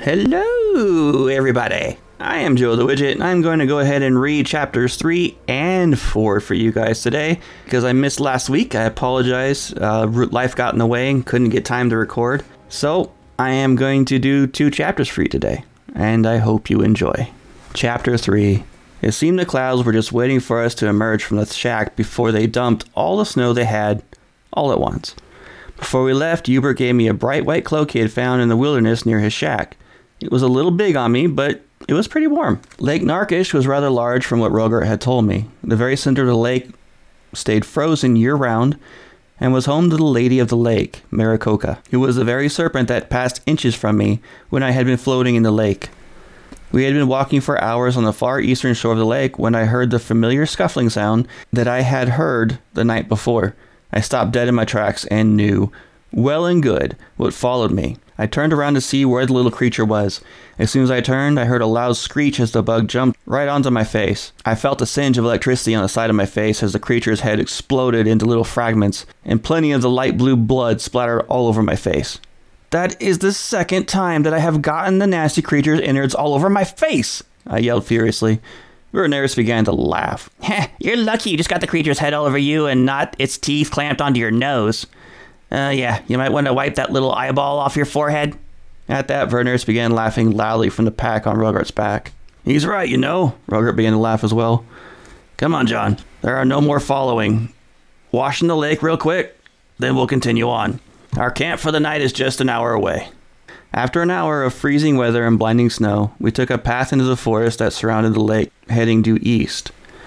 Hello, everybody. I am Joe the Widget, and I'm going to go ahead and read chapters 3 and 4 for you guys today. Because I missed last week, I apologize. Life got in the way and couldn't get time to record. So, I am going to do 2 chapters for you today, and I hope you enjoy. Chapter 3. It seemed the clouds were just waiting for us to emerge from the shack before they dumped all the snow they had, all at once. Before we left, Hubert gave me a bright white cloak he had found in the wilderness near his shack. It was a little big on me, but it was pretty warm. Lake Narkish was rather large from what Rogart had told me. The very center of the lake stayed frozen year-round and was home to the Lady of the Lake, Maricoca, who was the very serpent that passed inches from me when I had been floating in the lake. We had been walking for hours on the far eastern shore of the lake when I heard the familiar scuffling sound that I had heard the night before. I stopped dead in my tracks and knew, well and good, what followed me. I turned around to see where the little creature was. As soon as I turned, I heard a loud screech as the bug jumped right onto my face. I felt a singe of electricity on the side of my face as the creature's head exploded into little fragments, and plenty of the light blue blood splattered all over my face. That is the second time that I have gotten the nasty creature's innards all over my face, I yelled furiously. Verneris began to laugh. You're lucky you just got the creature's head all over you and not its teeth clamped onto your nose. Yeah, you might want to wipe that little eyeball off your forehead. At that, Verneris began laughing loudly from the pack on Rogart's back. He's right, you know. Rogart began to laugh as well. Come on, John. There are no more following. Wash in the lake real quick, then we'll continue on. Our camp for the night is just an hour away. After an hour of freezing weather and blinding snow, we took a path into the forest that surrounded the lake, heading due east.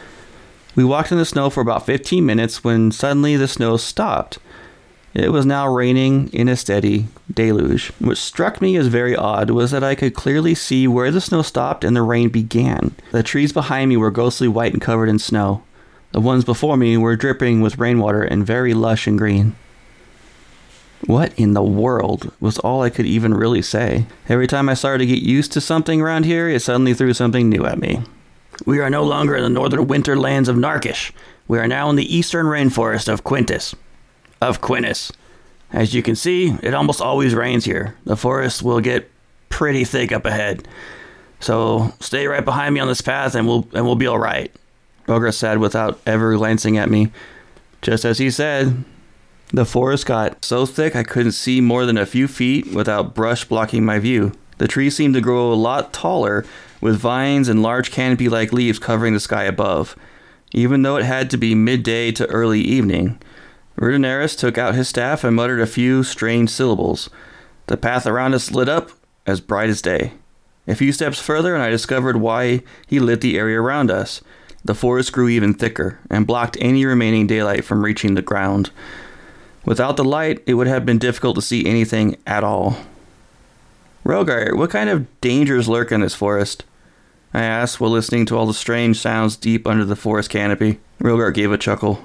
We walked in the snow for about 15 minutes when suddenly the snow stopped. It was now raining in a steady deluge. What struck me as very odd was that I could clearly see where the snow stopped and the rain began. The trees behind me were ghostly white and covered in snow. The ones before me were dripping with rainwater and very lush and green. What in the world was all I could even really say. Every time I started to get used to something around here, it suddenly threw something new at me. We are no longer in the northern winter lands of Narkish. We are now in the eastern rainforest of Quintus. As you can see, it almost always rains here. The forest will get pretty thick up ahead. So stay right behind me on this path and we'll be all right. Rogart said without ever glancing at me. Just as he said, the forest got so thick I couldn't see more than a few feet without brush blocking my view. The trees seemed to grow a lot taller, with vines and large canopy-like leaves covering the sky above, even though it had to be midday to early evening. Verneris took out his staff and muttered a few strange syllables. The path around us lit up as bright as day. A few steps further and I discovered why he lit the area around us. The forest grew even thicker and blocked any remaining daylight from reaching the ground. Without the light, it would have been difficult to see anything at all. Rogart, what kind of dangers lurk in this forest? I asked while listening to all the strange sounds deep under the forest canopy. Rogart gave a chuckle.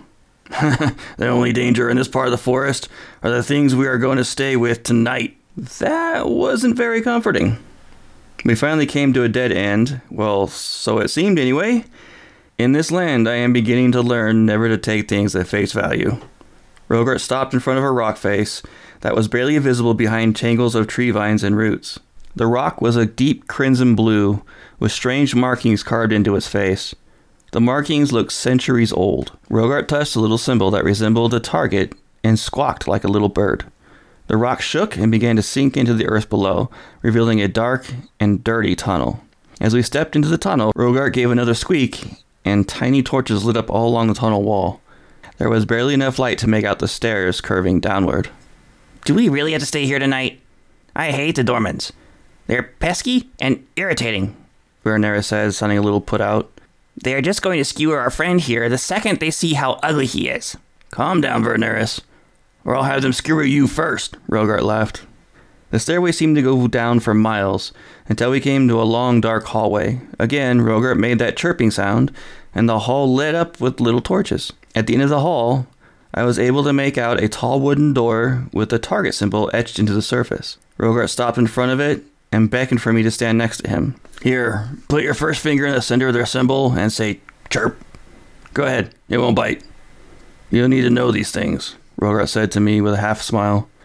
The only danger in this part of the forest are the things we are going to stay with tonight. That wasn't very comforting. We finally came to a dead end. Well, so it seemed anyway. In this land, I am beginning to learn never to take things at face value. Rogart stopped in front of a rock face that was barely visible behind tangles of tree vines and roots. The rock was a deep crimson blue, with strange markings carved into its face. The markings looked centuries old. Rogart touched a little symbol that resembled a target and squawked like a little bird. The rock shook and began to sink into the earth below, revealing a dark and dirty tunnel. As we stepped into the tunnel, Rogart gave another squeak, and tiny torches lit up all along the tunnel wall. There was barely enough light to make out the stairs curving downward. Do we really have to stay here tonight? I hate the Dormans. They're pesky and irritating, Verneris said, sounding a little put out. They are just going to skewer our friend here the second they see how ugly he is. Calm down, Verneris, or I'll have them skewer you first, Rogart laughed. The stairway seemed to go down for miles, until we came to a long, dark hallway. Again, Rogart made that chirping sound, and the hall lit up with little torches. At the end of the hall, I was able to make out a tall wooden door with the target symbol etched into the surface. Rogart stopped in front of it and beckoned for me to stand next to him. Here, put your first finger in the center of their symbol and say, chirp. Go ahead, it won't bite. You'll need to know these things, Rogart said to me with a half smile.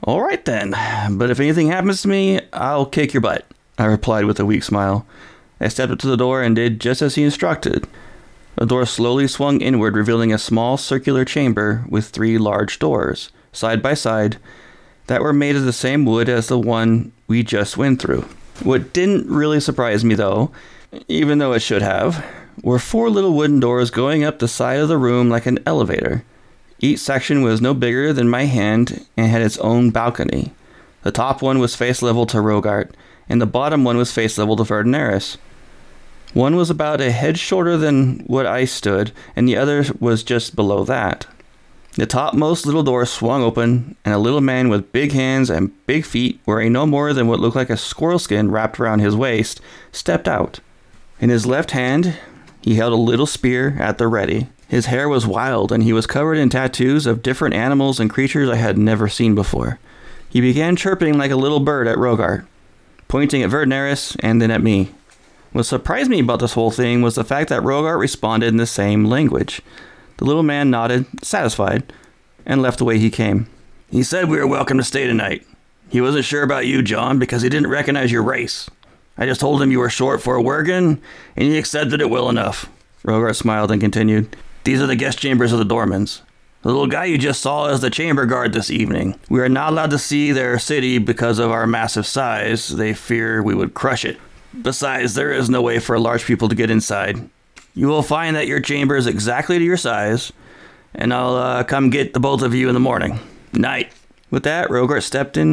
All right then, but if anything happens to me, I'll kick your butt, I replied with a weak smile. I stepped up to the door and did just as he instructed. The door slowly swung inward, revealing a small circular chamber with 3 large doors, side by side, that were made of the same wood as the one we just went through. What didn't really surprise me, though, even though it should have, were 4 little wooden doors going up the side of the room like an elevator. Each section was no bigger than my hand and had its own balcony. The top one was face level to Rogart, and the bottom one was face level to Verdenaris. One was about a head shorter than what I stood, and the other was just below that. The topmost little door swung open, and a little man with big hands and big feet, wearing no more than what looked like a squirrel skin wrapped around his waist, stepped out. In his left hand, he held a little spear at the ready. His hair was wild, and he was covered in tattoos of different animals and creatures I had never seen before. He began chirping like a little bird at Rogart, pointing at Verdenaris and then at me. What surprised me about this whole thing was the fact that Rogart responded in the same language. The little man nodded, satisfied, and left the way he came. He said we were welcome to stay tonight. He wasn't sure about you, John, because he didn't recognize your race. I just told him you were short for a Worgen, and he accepted it well enough. Rogart smiled and continued. These are the guest chambers of the Dormans. The little guy you just saw is the chamber guard this evening. We are not allowed to see their city because of our massive size. They fear we would crush it. Besides, there is no way for large people to get inside. You will find that your chamber is exactly to your size, and I'll come get the both of you in the morning. Night. With that, Rogart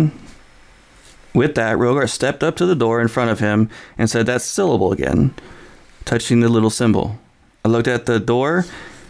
stepped up to the door in front of him and said that syllable again, touching the little symbol. I looked at the door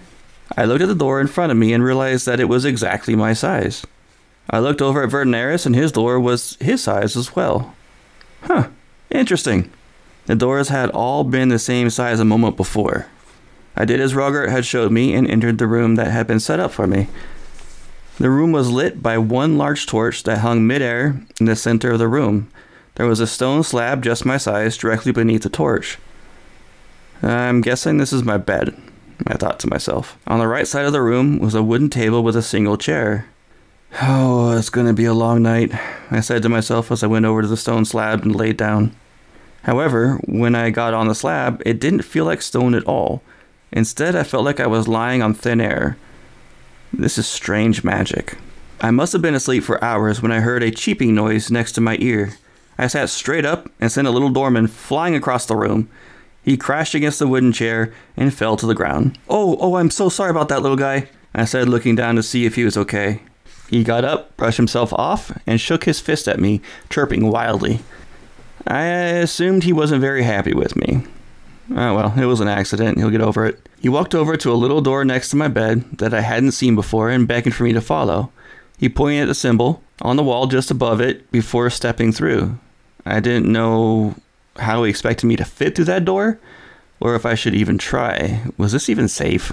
in front of me and realized that it was exactly my size. I looked over at Verdenaris, and his door was his size as well. Huh, interesting. The doors had all been the same size a moment before. I did as Rogart had showed me and entered the room that had been set up for me. The room was lit by one large torch that hung midair in the center of the room. There was a stone slab just my size directly beneath the torch. I'm guessing this is my bed, I thought to myself. On the right side of the room was a wooden table with a single chair. Oh, it's going to be a long night, I said to myself as I went over to the stone slab and laid down. However, when I got on the slab, it didn't feel like stone at all. Instead, I felt like I was lying on thin air. This is strange magic. I must have been asleep for hours when I heard a cheeping noise next to my ear. I sat straight up and sent a little doorman flying across the room. He crashed against the wooden chair and fell to the ground. Oh, I'm so sorry about that, little guy, I said, looking down to see if he was okay. He got up, brushed himself off, and shook his fist at me, chirping wildly. I assumed he wasn't very happy with me. Oh well, it was an accident. He'll get over it. He walked over to a little door next to my bed that I hadn't seen before and beckoned for me to follow. He pointed at the symbol on the wall just above it before stepping through. I didn't know how he expected me to fit through that door, or if I should even try. Was this even safe?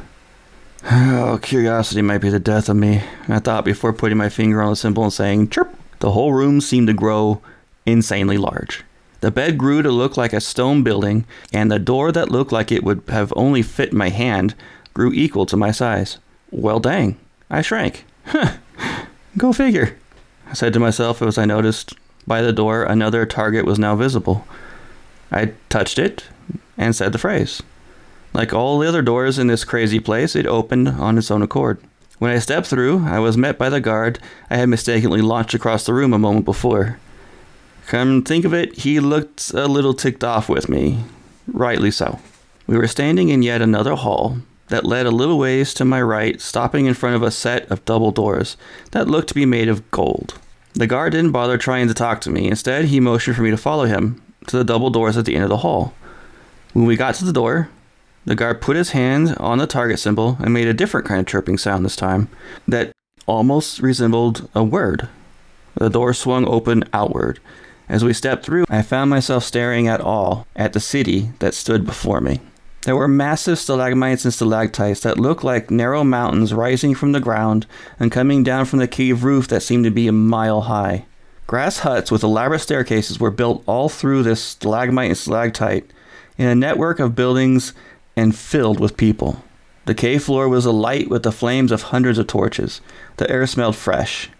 Oh, curiosity might be the death of me, I thought before putting my finger on the symbol and saying, chirp. The whole room seemed to grow insanely large. The bed grew to look like a stone building, and the door that looked like it would have only fit my hand grew equal to my size. Well, dang, I shrank. Huh, go figure, I said to myself as I noticed by the door another target was now visible. I touched it and said the phrase. Like all the other doors in this crazy place, it opened on its own accord. When I stepped through, I was met by the guard I had mistakenly launched across the room a moment before. Come think of it, he looked a little ticked off with me. Rightly so. We were standing in yet another hall that led a little ways to my right, stopping in front of a set of double doors that looked to be made of gold. The guard didn't bother trying to talk to me. Instead, he motioned for me to follow him to the double doors at the end of the hall. When we got to the door, the guard put his hand on the target symbol and made a different kind of chirping sound this time that almost resembled a word. The door swung open outward. As we stepped through, I found myself staring at the city that stood before me. There were massive stalagmites and stalactites that looked like narrow mountains rising from the ground and coming down from the cave roof that seemed to be a mile high. Grass huts with elaborate staircases were built all through this stalagmite and stalactite in a network of buildings and filled with people. The cave floor was alight with the flames of hundreds of torches. The air smelled fresh.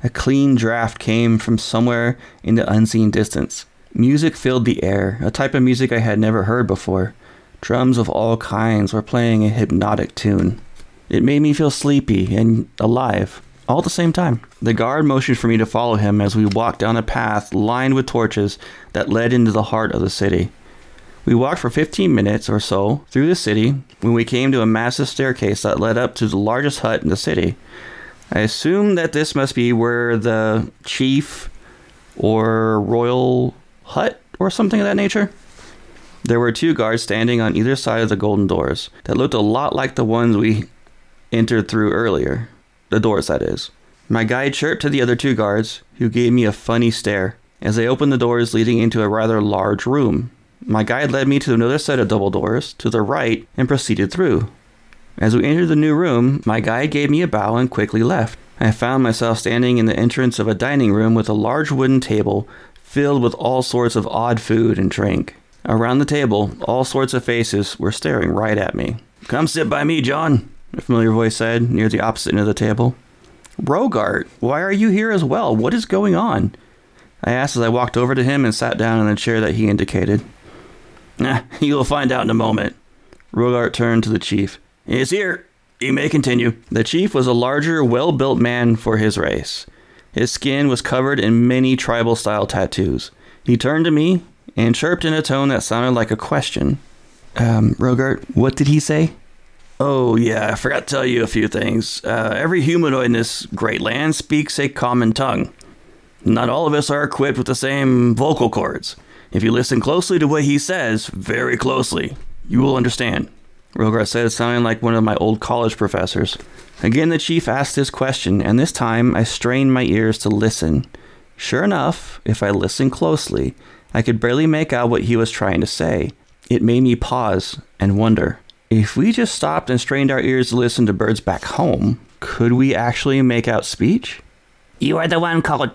A clean draft came from somewhere in the unseen distance. Music filled the air, a type of music I had never heard before. Drums of all kinds were playing a hypnotic tune. It made me feel sleepy and alive, all at the same time. The guard motioned for me to follow him as we walked down a path lined with torches that led into the heart of the city. We walked for 15 minutes or so through the city when we came to a massive staircase that led up to the largest hut in the city. I assumed that this must be where the chief or royal hut or something of that nature. There were 2 guards standing on either side of the golden doors that looked a lot like the ones we entered through earlier. The doors, that is. My guide chirped to the other 2 guards, who gave me a funny stare, as they opened the doors leading into a rather large room. My guide led me to another set of double doors to the right and proceeded through. As we entered the new room, my guide gave me a bow and quickly left. I found myself standing in the entrance of a dining room with a large wooden table filled with all sorts of odd food and drink. Around the table, all sorts of faces were staring right at me. "Come sit by me, John," a familiar voice said, near the opposite end of the table. "Rogart, why are you here as well? What is going on?" I asked as I walked over to him and sat down in the chair that he indicated. You'll find out in a moment." Rogart turned to the chief. "He's here. You may continue." The chief was a larger, well-built man for his race. His skin was covered in many tribal-style tattoos. He turned to me and chirped in a tone that sounded like a question. Rogart, what did he say?" "Oh, yeah, I forgot to tell you a few things. Every humanoid in this great land speaks a common tongue. Not all of us are equipped with the same vocal cords. If you listen closely to what he says, very closely, you will understand," Rogart said, sounding like one of my old college professors. Again, the chief asked his question, and this time I strained my ears to listen. Sure enough, if I listened closely, I could barely make out what he was trying to say. It made me pause and wonder, if we just stopped and strained our ears to listen to birds back home, could we actually make out speech? "You are the one called..."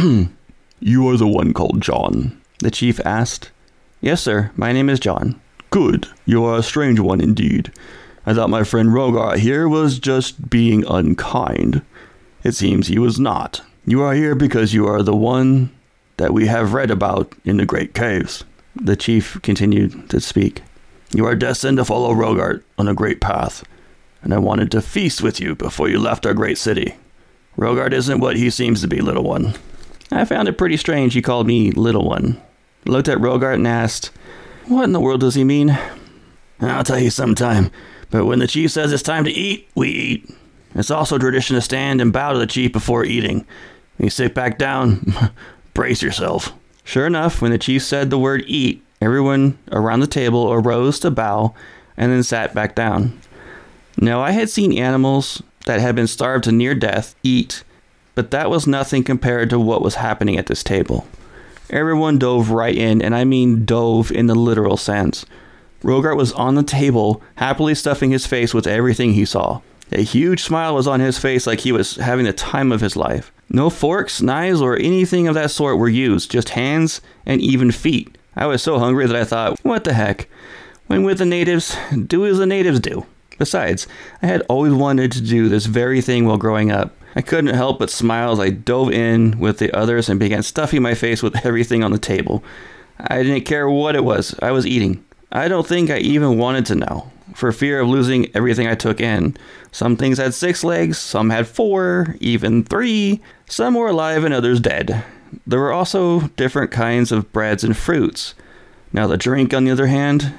"You are the one called John?" the chief asked. "Yes, sir. My name is John." "Good. You are a strange one indeed. I thought my friend Rogart here was just being unkind. It seems he was not. You are here because you are the one that we have read about in the great caves." The chief continued to speak. "You are destined to follow Rogart on a great path, and I wanted to feast with you before you left our great city. Rogart isn't what he seems to be, little one." I found it pretty strange he called me little one. I looked at Rogart and asked, "What in the world does he mean?" "I'll tell you sometime, but when the chief says it's time to eat, we eat. It's also tradition to stand and bow to the chief before eating. When you sit back down, brace yourself." Sure enough, when the chief said the word eat, everyone around the table arose to bow and then sat back down. Now, I had seen animals that had been starved to near death eat, but that was nothing compared to what was happening at this table. Everyone dove right in, and I mean dove in the literal sense. Rogart was on the table, happily stuffing his face with everything he saw. A huge smile was on his face like he was having the time of his life. No forks, knives, or anything of that sort were used, just hands and even feet. I was so hungry that I thought, what the heck? When with the natives, do as the natives do. Besides, I had always wanted to do this very thing while growing up. I couldn't help but smile as I dove in with the others and began stuffing my face with everything on the table. I didn't care what it was. I was eating. I don't think I even wanted to know, for fear of losing everything I took in. Some things had 6 legs, some had 4, even 3. Some were alive and others dead. There were also different kinds of breads and fruits. Now the drink, on the other hand,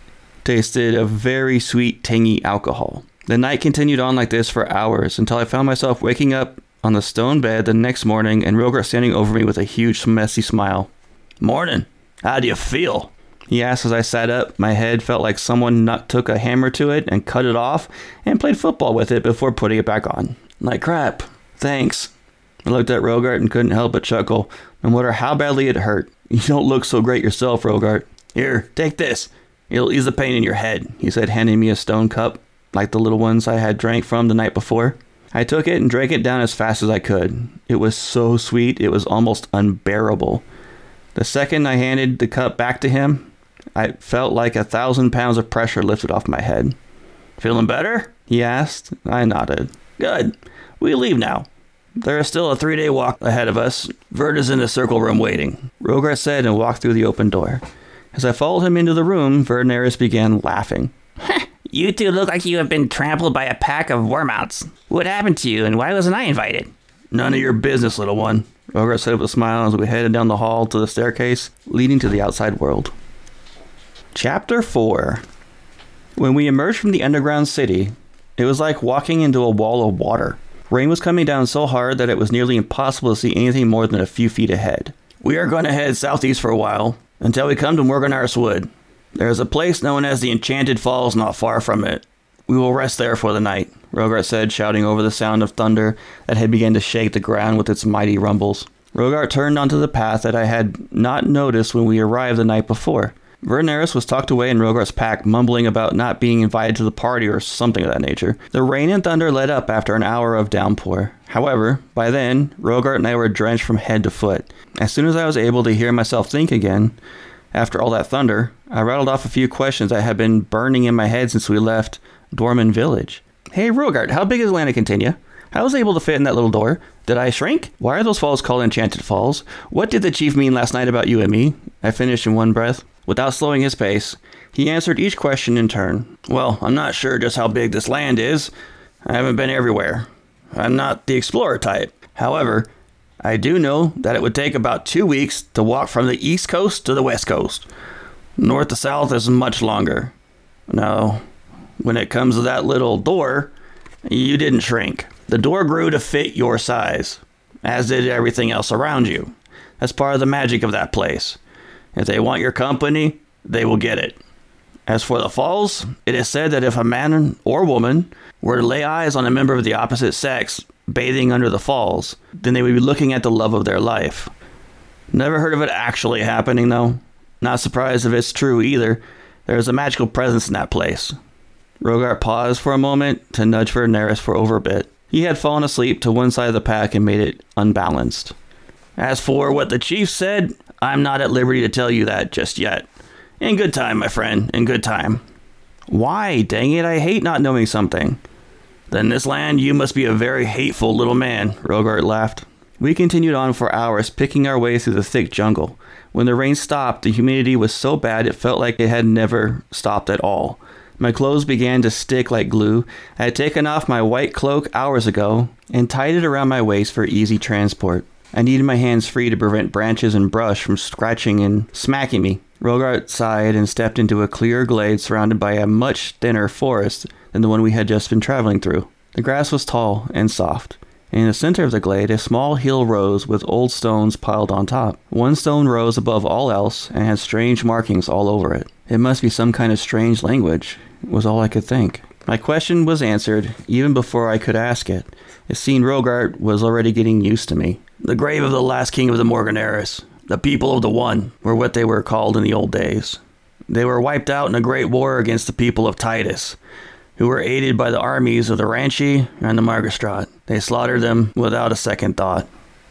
tasted of very sweet, tangy alcohol. The night continued on like this for hours until I found myself waking up on the stone bed the next morning and Rogart standing over me with a huge, messy smile. "Morning. How do you feel?" he asked as I sat up. My head felt like someone took a hammer to it and cut it off and played football with it before putting it back on. "Like crap. Thanks." I looked at Rogart and couldn't help but chuckle, no matter how badly it hurt. "You don't look so great yourself, Rogart. Here, take this. It'll ease the pain in your head," he said, handing me a stone cup, like the little ones I had drank from the night before. I took it and drank it down as fast as I could. It was so sweet, it was almost unbearable. The second I handed the cup back to him, I felt like 1,000 pounds of pressure lifted off my head. "Feeling better?" he asked. I nodded. "Good. We leave now. There is still a 3-day walk ahead of us. Vert is in the circle room waiting, Rogart said and walked through the open door. As I followed him into the room, Vert and Eris began laughing. You two look like you have been trampled by a pack of wormouts. What happened to you and why wasn't I invited? None of your business, little one, Rogart said with a smile as we headed down the hall to the staircase leading to the outside world. Chapter 4. When we emerged from the underground city, it was like walking into a wall of water. Rain was coming down so hard that it was nearly impossible to see anything more than a few feet ahead. We are going to head southeast for a while, until we come to Morganaris Wood. There is a place known as the Enchanted Falls not far from it. We will rest there for the night, Rogart said, shouting over the sound of thunder that had begun to shake the ground with its mighty rumbles. Rogart turned onto the path that I had not noticed when we arrived the night before. Vert and Eris was tucked away in Rogart's pack, mumbling about not being invited to the party or something of that nature. The rain and thunder let up after an hour of downpour. However, by then, Rogart and I were drenched from head to foot. As soon as I was able to hear myself think again, after all that thunder, I rattled off a few questions that had been burning in my head since we left Dorman Village. Hey Rogart, how big is Lanacantinia? I was able to fit in that little door. Did I shrink? Why are those falls called Enchanted Falls? What did the chief mean last night about you and me? I finished in one breath. Without slowing his pace, he answered each question in turn. Well, I'm not sure just how big this land is. I haven't been everywhere. I'm not the explorer type. However, I do know that it would take about 2 weeks to walk from the east coast to the west coast. North to south is much longer. Now, when it comes to that little door, you didn't shrink. The door grew to fit your size, as did everything else around you. That's part of the magic of that place. If they want your company, they will get it. As for the falls, it is said that if a man or woman were to lay eyes on a member of the opposite sex bathing under the falls, then they would be looking at the love of their life. Never heard of it actually happening, though. Not surprised if it's true either. There is a magical presence in that place. Rogart paused for a moment to nudge Vert and Eris for over a bit. He had fallen asleep to one side of the pack and made it unbalanced. As for what the chief said, I'm not at liberty to tell you that just yet. In good time, my friend, in good time. Why? Dang it, I hate not knowing something. Then this land, you must be a very hateful little man, Rogart laughed. We continued on for hours, picking our way through the thick jungle. When the rain stopped, the humidity was so bad it felt like it had never stopped at all. My clothes began to stick like glue. I had taken off my white cloak hours ago and tied it around my waist for easy transport. I needed my hands free to prevent branches and brush from scratching and smacking me. Rogart sighed and stepped into a clear glade surrounded by a much thinner forest than the one we had just been traveling through. The grass was tall and soft. In the center of the glade, a small hill rose with old stones piled on top. One stone rose above all else and had strange markings all over it. It must be some kind of strange language, was all I could think. My question was answered even before I could ask it. It seemed Rogart was already getting used to me. The grave of the last king of the Morganaris, the people of the One, were what they were called in the old days. They were wiped out in a great war against the people of Titus, who were aided by the armies of the Ranchi and the Margastrat. They slaughtered them without a second thought.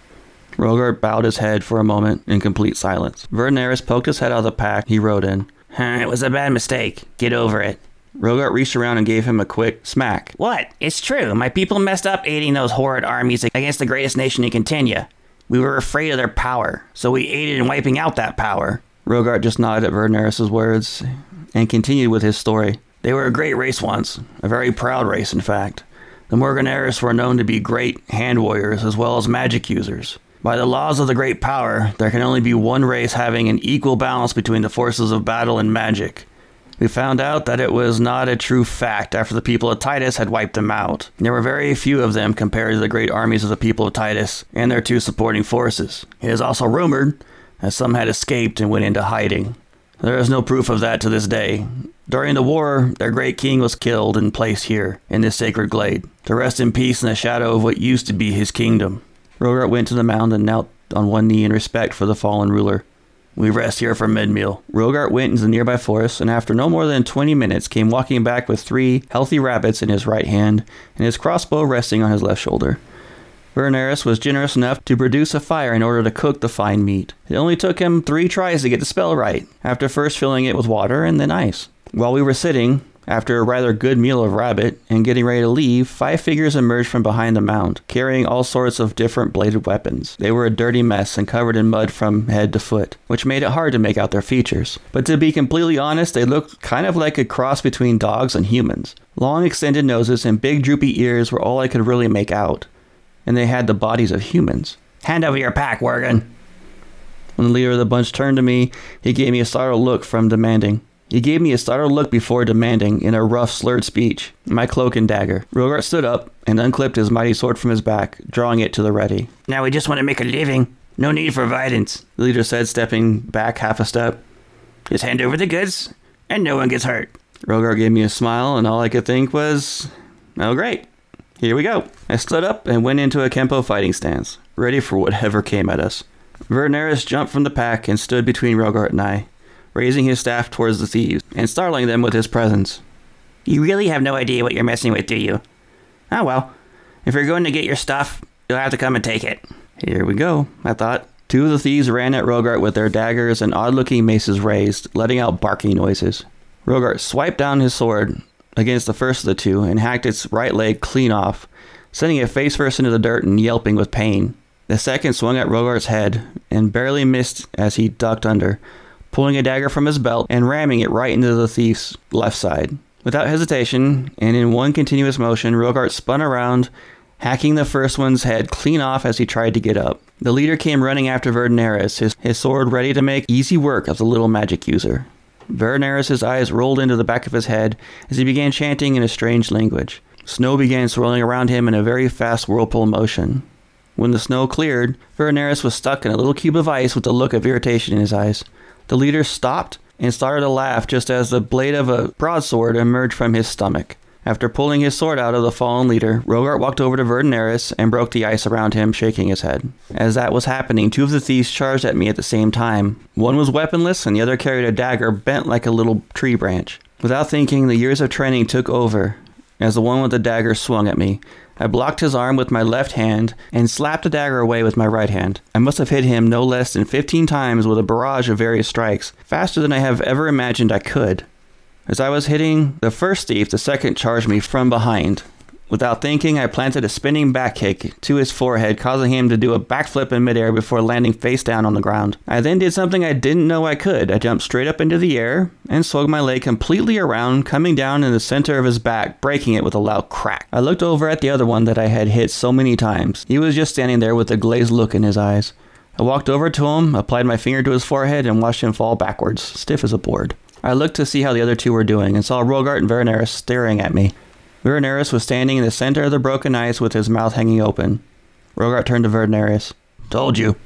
Rogart bowed his head for a moment in complete silence. Vert and Eris poked his head out of the pack he rode in. It was a bad mistake. Get over it. Rogart reached around and gave him a quick smack. What? It's true. My people messed up aiding those horrid armies against the greatest nation in Cantinia. We were afraid of their power, so we aided in wiping out that power. Rogart just nodded at Vert and Eris' words and continued with his story. They were a great race once, a very proud race, in fact. The Morganaris were known to be great hand warriors as well as magic users. By the laws of the great power, there can only be one race having an equal balance between the forces of battle and magic. We found out that it was not a true fact after the people of Titus had wiped them out. There were very few of them compared to the great armies of the people of Titus and their two supporting forces. It is also rumored that some had escaped and went into hiding. There is no proof of that to this day. During the war, their great king was killed and placed here, in this sacred glade, to rest in peace in the shadow of what used to be his kingdom. Rogart went to the mound and knelt on one knee in respect for the fallen ruler. We rest here for mid-meal. Rogart went into the nearby forest, and after no more than 20 minutes, came walking back with 3 healthy rabbits in his right hand, and his crossbow resting on his left shoulder. Vert and Eris was generous enough to produce a fire in order to cook the fine meat. It only took him 3 tries to get the spell right, after first filling it with water and then ice. While we were sitting, After a rather good meal of rabbit and getting ready to leave, 5 figures emerged from behind the mound, carrying all sorts of different bladed weapons. They were a dirty mess and covered in mud from head to foot, which made it hard to make out their features. But to be completely honest, they looked kind of like a cross between dogs and humans. Long extended noses and big droopy ears were all I could really make out, and they had the bodies of humans. "Hand over your pack, Worgen." When the leader of the bunch turned to me, he gave me a startled look before demanding, in a rough, slurred speech, my cloak and dagger. Rogart stood up and unclipped his mighty sword from his back, drawing it to the ready. "Now we just want to make a living. No need for violence," the leader said, stepping back half a step. "Just hand over the goods, and no one gets hurt." Rogart gave me a smile, and all I could think was, oh great, here we go. I stood up and went into a Kempo fighting stance, ready for whatever came at us. Verneris jumped from the pack and stood between Rogart and I, raising his staff towards the thieves and startling them with his presence. "You really have no idea what you're messing with, do you? Oh well, if you're going to get your stuff, you'll have to come and take it." Here we go, I thought. 2 of the thieves ran at Rogart with their daggers and odd-looking maces raised, letting out barking noises. Rogart swiped down his sword against the first of the 2 and hacked its right leg clean off, sending it face first into the dirt and yelping with pain. The second swung at Rogart's head and barely missed as he ducked under, pulling a dagger from his belt and ramming it right into the thief's left side. Without hesitation, and in one continuous motion, Rogart spun around, hacking the first one's head clean off as he tried to get up. The leader came running after Verneris, his sword ready to make easy work of the little magic user. Verneris' eyes rolled into the back of his head as he began chanting in a strange language. Snow began swirling around him in a very fast whirlpool motion. When the snow cleared, Verneris was stuck in a little cube of ice with a look of irritation in his eyes. The leader stopped and started to laugh just as the blade of a broadsword emerged from his stomach. After pulling his sword out of the fallen leader, Rogart walked over to Verneris and broke the ice around him, shaking his head. As that was happening, 2 of the thieves charged at me at the same time. One was weaponless and the other carried a dagger bent like a little tree branch. Without thinking, the years of training took over as the one with the dagger swung at me. I blocked his arm with my left hand and slapped the dagger away with my right hand. I must have hit him no less than 15 times with a barrage of various strikes, faster than I have ever imagined I could. As I was hitting the first thief, the second charged me from behind. Without thinking, I planted a spinning back kick to his forehead, causing him to do a backflip in midair before landing face down on the ground. I then did something I didn't know I could. I jumped straight up into the air and swung my leg completely around, coming down in the center of his back, breaking it with a loud crack. I looked over at the other one that I had hit so many times. He was just standing there with a glazed look in his eyes. I walked over to him, applied my finger to his forehead, and watched him fall backwards, stiff as a board. I looked to see how the other 2 were doing and saw Rogart and Verneris staring at me. Verneris was standing in the center of the broken ice with his mouth hanging open. Rogart turned to Verneris. "Told you."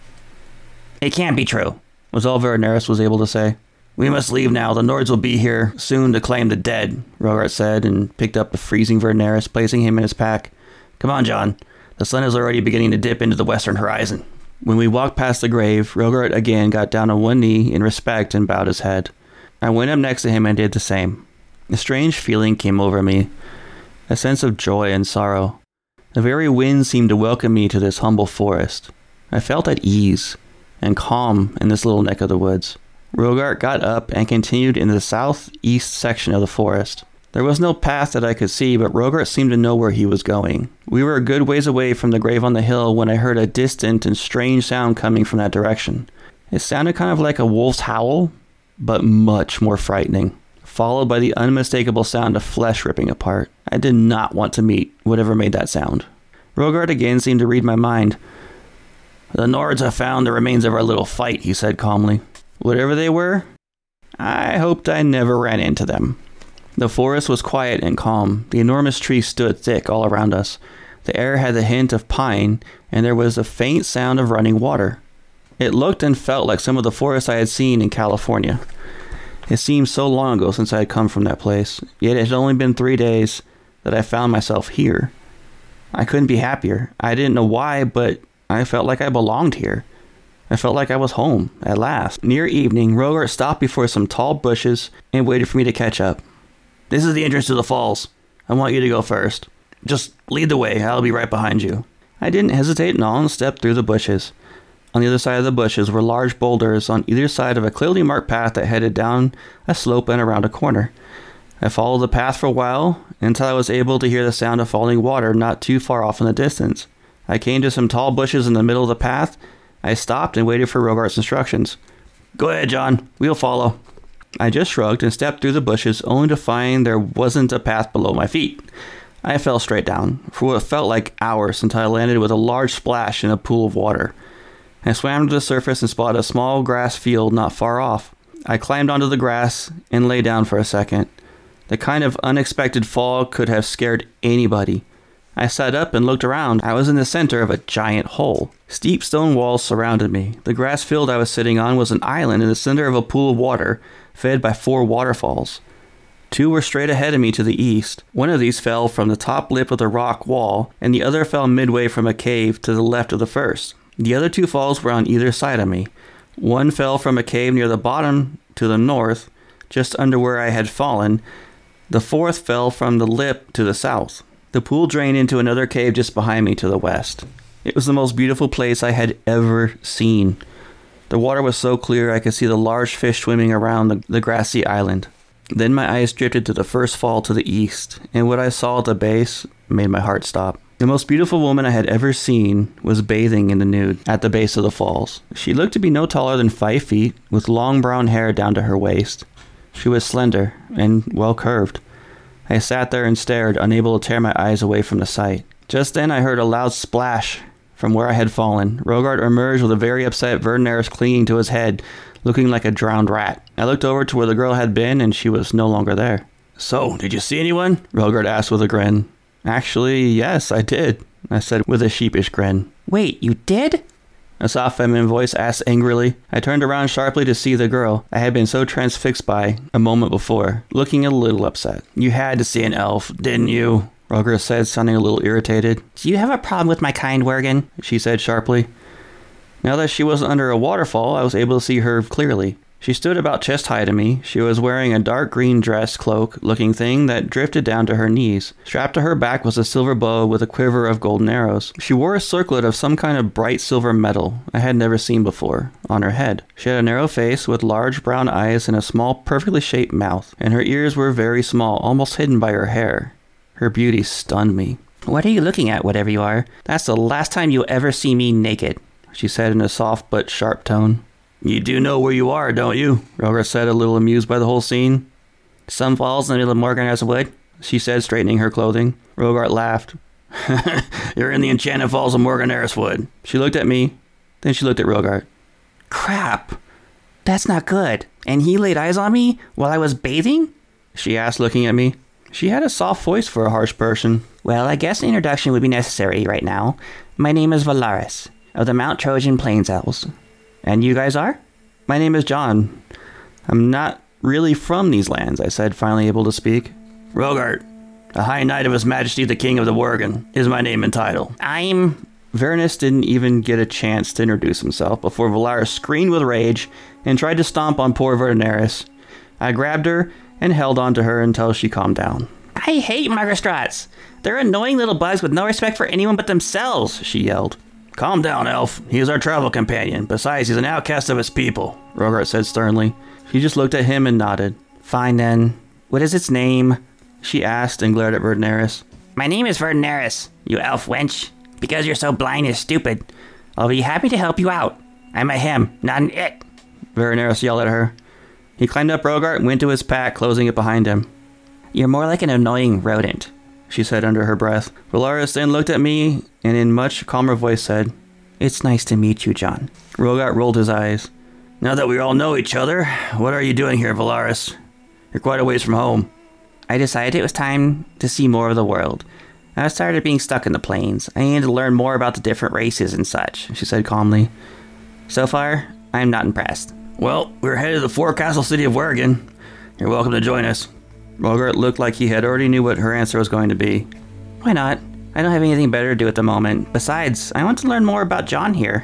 "It can't be true," was all Verneris was able to say. "We must leave now. The Nords will be here soon to claim the dead," Rogart said, and picked up the freezing Verneris, placing him in his pack. "Come on, John. The sun is already beginning to dip into the western horizon." When we walked past the grave, Rogart again got down on one knee in respect and bowed his head. I went up next to him and did the same. A strange feeling came over me, a sense of joy and sorrow. The very wind seemed to welcome me to this humble forest. I felt at ease and calm in this little neck of the woods. Rogart got up and continued in the southeast section of the forest. There was no path that I could see, but Rogart seemed to know where he was going. We were a good ways away from the grave on the hill when I heard a distant and strange sound coming from that direction. It sounded kind of like a wolf's howl, but much more frightening, followed by the unmistakable sound of flesh ripping apart. I did not want to meet whatever made that sound. Rogart again seemed to read my mind. "The Nords have found the remains of our little fight," he said calmly. Whatever they were, I hoped I never ran into them. The forest was quiet and calm. The enormous trees stood thick all around us. The air had the hint of pine, and there was a faint sound of running water. It looked and felt like some of the forests I had seen in California. It seemed so long ago since I had come from that place, yet it had only been 3 days that I found myself here. I couldn't be happier. I didn't know why, but I felt like I belonged here. I felt like I was home, at last. Near evening, Rogart stopped before some tall bushes and waited for me to catch up. "This is the entrance to the falls. I want you to go first. Just lead the way. I'll be right behind you." I didn't hesitate at all and stepped through the bushes. On the other side of the bushes were large boulders on either side of a clearly marked path that headed down a slope and around a corner. I followed the path for a while until I was able to hear the sound of falling water not too far off in the distance. I came to some tall bushes in the middle of the path. I stopped and waited for Rogart's instructions. Go ahead, John. We'll follow. I just shrugged and stepped through the bushes, only to find there wasn't a path below my feet. I fell straight down, for what felt like hours, until I landed with a large splash in a pool of water. I swam to the surface and spotted a small grass field not far off. I climbed onto the grass and lay down for a second. The kind of unexpected fall could have scared anybody. I sat up and looked around. I was in the center of a giant hole. Steep stone walls surrounded me. The grass field I was sitting on was an island in the center of a pool of water, fed by 4 waterfalls. 2 were straight ahead of me to the east. One of these fell from the top lip of the rock wall, and the other fell midway from a cave to the left of the first. The other 2 falls were on either side of me. One fell from a cave near the bottom to the north, just under where I had fallen. The 4th fell from the lip to the south. The pool drained into another cave just behind me to the west. It was the most beautiful place I had ever seen. The water was so clear I could see the large fish swimming around the grassy island. Then my eyes drifted to the first fall to the east, and what I saw at the base made my heart stop. The most beautiful woman I had ever seen was bathing in the nude at the base of the falls. She looked to be no taller than 5 feet, with long brown hair down to her waist. She was slender and well curved. I sat there and stared, unable to tear my eyes away from the sight. Just then I heard a loud splash from where I had fallen. Rogart emerged with a very upset Verdaneris clinging to his head, looking like a drowned rat. I looked over to where the girl had been, and she was no longer there. So, did you see anyone? Rogart asked with a grin. Actually, yes, I did, I said with a sheepish grin. Wait, you did? A soft feminine voice asked angrily. I turned around sharply to see the girl I had been so transfixed by a moment before, looking a little upset. You had to see an elf, didn't you? Rogart said, sounding a little irritated. Do you have a problem with my kind, Wergen? She said sharply. Now that she wasn't under a waterfall, I was able to see her clearly. She stood about chest high to me. She was wearing a dark green dress cloak-looking thing that drifted down to her knees. Strapped to her back was a silver bow with a quiver of golden arrows. She wore a circlet of some kind of bright silver metal I had never seen before on her head. She had a narrow face with large brown eyes and a small, perfectly shaped mouth, and her ears were very small, almost hidden by her hair. Her beauty stunned me. What are you looking at, whatever you are? That's the last time you'll ever see me naked, she said in a soft but sharp tone. You do know where you are, don't you? Rogart said, a little amused by the whole scene. Some falls in the middle of Morgan's Wood, she said, straightening her clothing. Rogart laughed. You're in the Enchanted Falls of Morgan's Wood. She looked at me, then she looked at Rogart. Crap, that's not good. And he laid eyes on me while I was bathing? She asked, looking at me. She had a soft voice for a harsh person. Well, I guess an introduction would be necessary right now. My name is Valaris, of the Mount Trojan Plains Elves. And you guys are? My name is John. I'm not really from these lands, I said, finally able to speak. Rogart, a high knight of His Majesty the King of the Worgen, is my name and title. Veranis didn't even get a chance to introduce himself before Valaris screamed with rage and tried to stomp on poor Verdaneris. I grabbed her and held on to her until she calmed down. I hate magistrats. They're annoying little bugs with no respect for anyone but themselves, she yelled. Calm down, elf. He is our travel companion. Besides, he's an outcast of his people, Rogart said sternly. She just looked at him and nodded. Fine then. What is its name? She asked and glared at Verdaneris. My name is Verdaneris, you elf wench. Because you're so blind and stupid, I'll be happy to help you out. I'm a him, not an it. Verdaneris yelled at her. He climbed up Rogart and went to his pack, closing it behind him. You're more like an annoying rodent, she said under her breath. Valaris then looked at me and in much calmer voice said, It's nice to meet you, John. Rogart rolled his eyes. Now that we all know each other, what are you doing here, Valaris? You're quite a ways from home. I decided it was time to see more of the world. I was tired of being stuck in the plains. I needed to learn more about the different races and such, she said calmly. So far, I'm not impressed. Well, we're headed to the forecastle city of Wergen. You're welcome to join us. Rogart looked like he had already knew what her answer was going to be. Why not? I don't have anything better to do at the moment. Besides, I want to learn more about John here.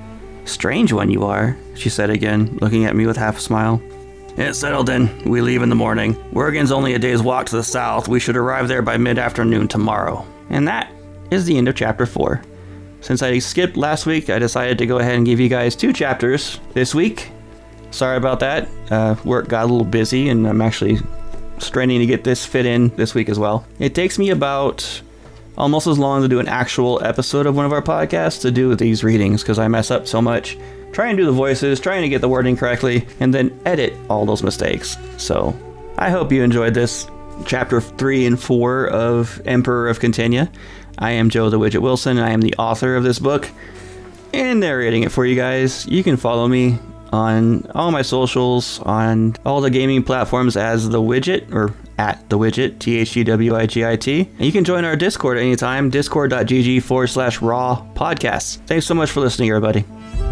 Strange one you are, she said again, looking at me with half a smile. It's settled then. We leave in the morning. Wergen's only a day's walk to the south. We should arrive there by mid-afternoon tomorrow. And that is the end of chapter 4. Since I skipped last week, I decided to go ahead and give you guys 2 chapters this week. Sorry about that. Work got a little busy, and I'm actually straining to get this fit in this week as well. It takes me about almost as long to do an actual episode of one of our podcasts to do these readings because I mess up so much trying to do the voices, trying to get the wording correctly, and then edit all those mistakes. So I hope you enjoyed this chapter 3 and 4 of Emperor of Continia. I am Joe the Widget Wilson, and I am the author of this book and narrating it for you guys. You can follow me on all my socials, on all the gaming platforms as The Widget, or at The Widget, THEWIGIT. And you can join our Discord anytime, discord.gg/raw podcasts. Thanks so much for listening, everybody.